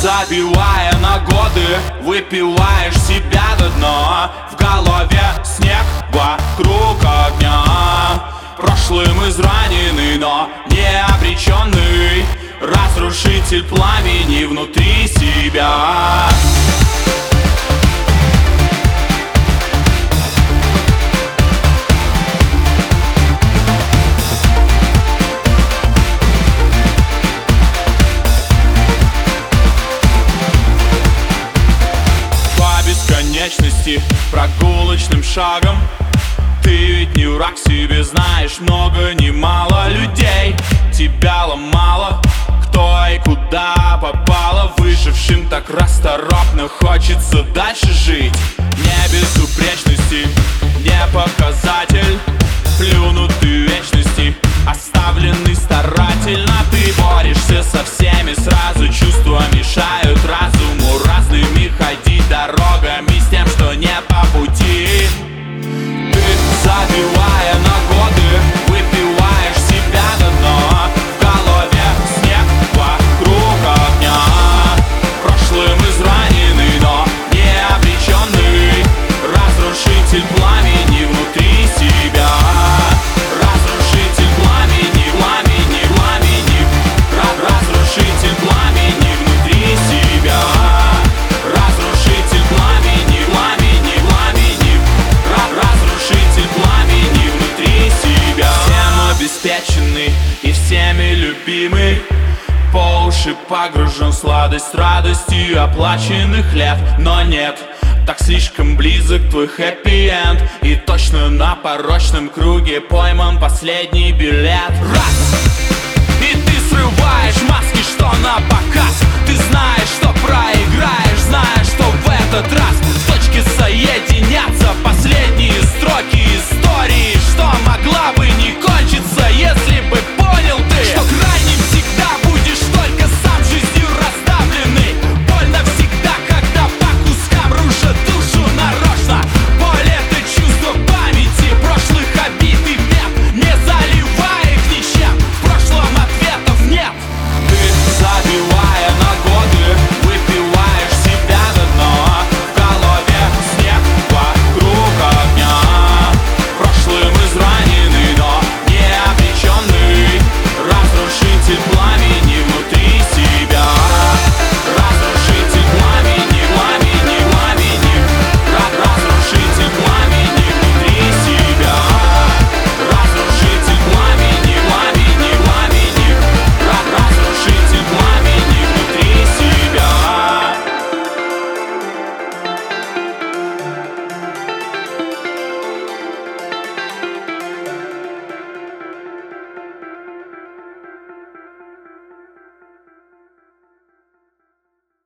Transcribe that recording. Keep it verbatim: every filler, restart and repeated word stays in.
забивая на годы, выпиваешь себя до дна. В голове снег вокруг огня. Прошлым израненный, но не обреченный, разрушитель пламени внутри себя. Бесконечности прогулочным шагом. Ты ведь не враг себе, знаешь много, немало людей тебя ломало. Кто и куда попало, выжившим так расторопно хочется дальше жить. Не безупречности, не показатель, плюнутый вечности, оставленный старательно. Ты борешься со всеми сразу, чувства мешают разуму разными ходить дорогами с тем, что не по пути. Ты, забивая на годы, выпиваешь себя до дна. В голове снег вокруг огня. Прошлым израненный, но не обреченный, разрушитель пламени внутри себя. Разрушитель пламени, пламени, пламени. Разрушитель пламени внутри себя. Разрушитель пламени, пламени, пламени. Разрушитель пламени внутри себя. Всем обеспеченный и всеми любимый, по уши погружен в сладость радости оплаченных лет. Но нет, так слишком близок твой хэппи-энд, и точно на порочном круге пойман последний билет. Раз! И ты срываешь маски, что на показ.